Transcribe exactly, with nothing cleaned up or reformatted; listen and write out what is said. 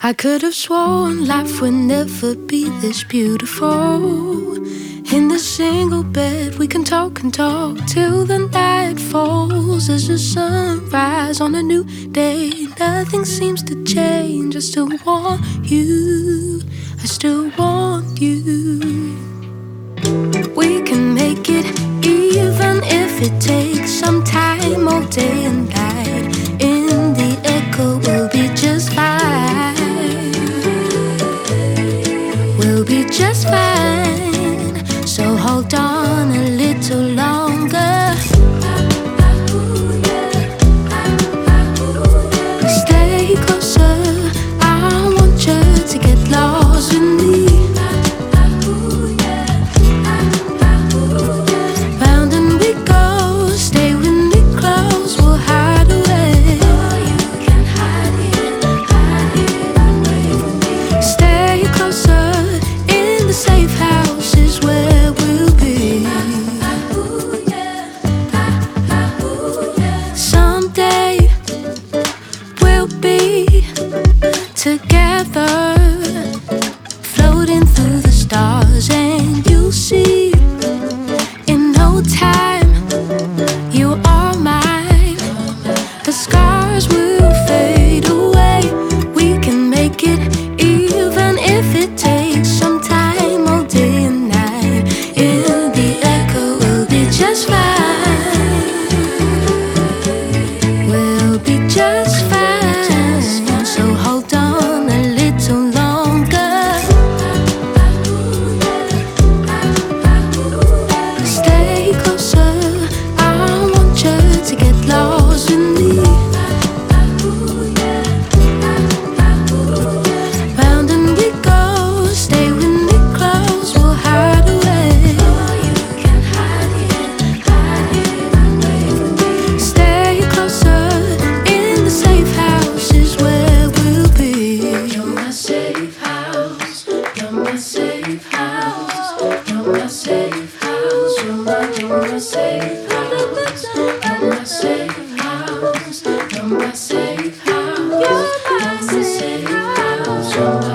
I could have sworn life would never be this beautiful. In this single bed we can talk and talk till the night falls. As the sunrise on a new day, nothing seems to change. I still want you, I still want you. We can make it even if it takes some time, all day and night. In the echo we'll be just fine. We'll be just fine. So hold on a little longer. Stay closer, I want you to get lost with me. Round and we go, stay with me close, we'll hide away. Stay closer, in the safe house is where we'll be. Someday we'll be together, floating through the stars, and you'll see in no time you are mine. The scars will fade away. We can make it even if it takes some time, all day and night. In the echo we'll be just fine. We'll be just fine. So hold on a little longer. Stay closer, I want you to get lost with me. Round and we go, stay with me close, we'll hide away. Stay closer, in the safe house is where we'll be. You're my safe house, you're my safe house, you're my safe house, you're my, you're my safe house, you're my safe house, you're my safe house, you're my safe house, you're my